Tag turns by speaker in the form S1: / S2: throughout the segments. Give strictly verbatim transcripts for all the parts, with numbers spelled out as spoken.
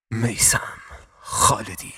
S1: میثم خالدی.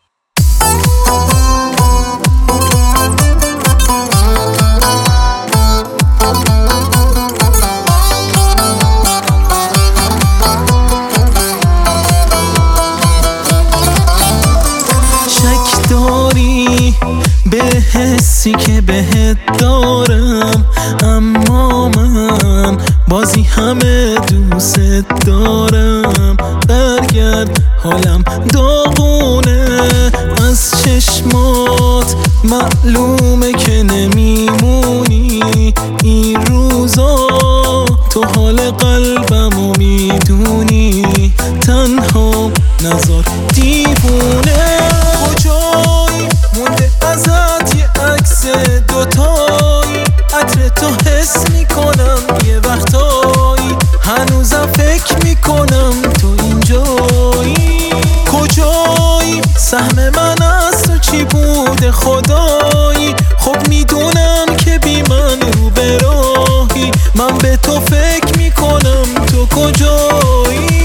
S2: شک داری به حسی که بهت دارم، اما من بازی همه دوست دارم. برگرد حالم داغونه از چشمات، معلومه که نمیمونی این روزا، تو حال قلبمو میدونی. تنها نزار دیوونه، کجایی مونده ازت یه عکس دوتایی، عطر تو حس میکنم یه وقتایی، هنوزم فکر میکنم تو اینجایی. کجایی سهم من از تو چی بوده خدایی، خب میدونم که بی من رو به راهی، من به تو فکر میکنم تو کجایی.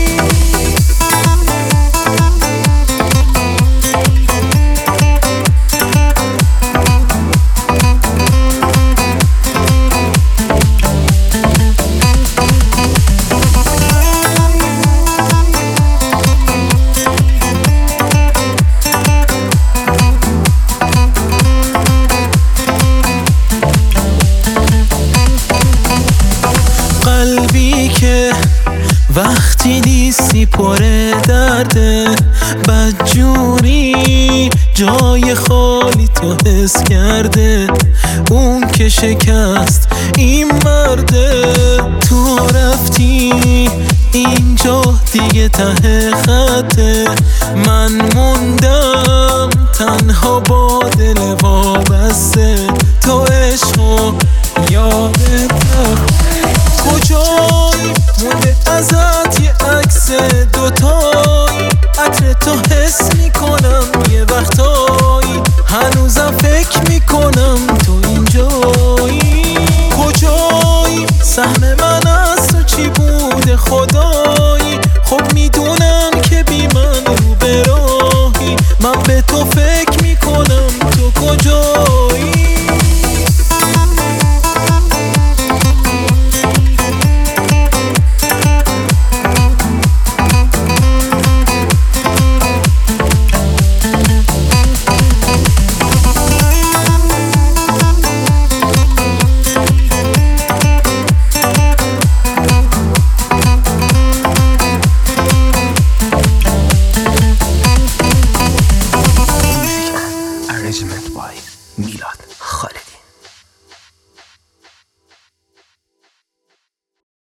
S2: قلبی که وقتی نیستی پر درده، بدجوری جای خالی تو حس کرده. اون که شکست این مرده، تو رفتی اینجا دیگه ته خطه، من موندم تنها با دل وابسته. تو عشقو یادت کجایی مونده ازت یه عکس دوتایی، عطر تو حس میکنم یه وقتایی، هنوزم فکر میکنم تو اینجایی. کجایی سهم من از تو چی بوده خدایی، خب میدونم که بی من رو به راهی، من به تو فکر میکنم تو کجایی.
S1: Arrangement by Milad.